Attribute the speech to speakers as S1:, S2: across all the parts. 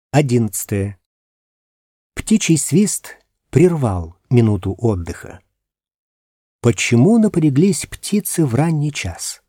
S1: 11. Птичий свист прервал минуту отдыха. Почему напряглись птицы в ранний час?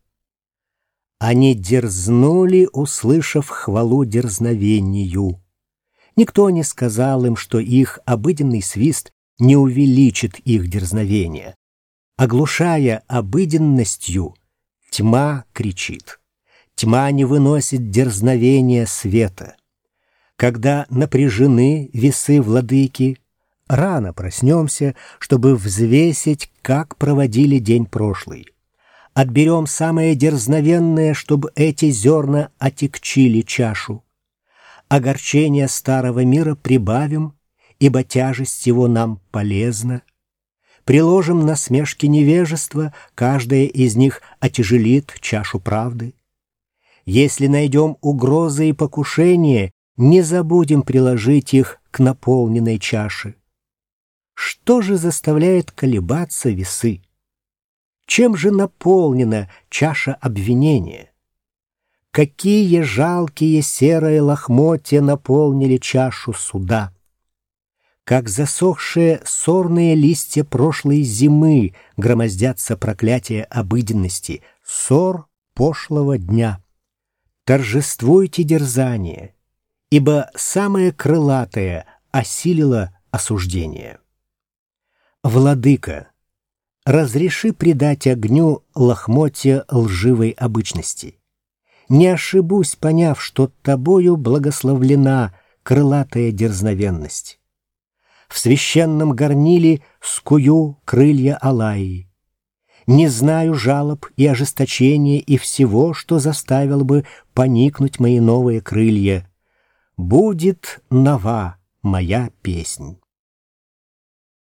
S1: Они дерзнули, услышав хвалу дерзновению. Никто не сказал им, что их обыденный свист не увеличит их дерзновение. Оглушая обыденностью, тьма кричит. Тьма не выносит дерзновения света. Когда напряжены весы владыки, рано проснемся, чтобы взвесить, как проводили день прошлый. Отберем самое дерзновенное, чтобы эти зерна отягчили чашу. Огорчение старого мира прибавим, ибо тяжесть его нам полезна. Приложим насмешки невежества, каждая из них отяжелит чашу правды. Если найдем угрозы и покушения, не забудем приложить их к наполненной чаше. Что же заставляет колебаться весы? Чем же наполнена чаша обвинения? Какие жалкие серые лохмотья наполнили чашу суда? Как засохшие сорные листья прошлой зимы громоздятся проклятия обыденности, ссор пошлого дня. Торжествуйте дерзание, ибо самое крылатое осилило осуждение. Владыка, разреши предать огню лохмотья лживой обычности. Не ошибусь, поняв, что тобою благословлена крылатая дерзновенность. В священном горниле скую крылья Аллаи. Не знаю жалоб и ожесточения и всего, что заставило бы поникнуть мои новые крылья. Будет нова моя песнь.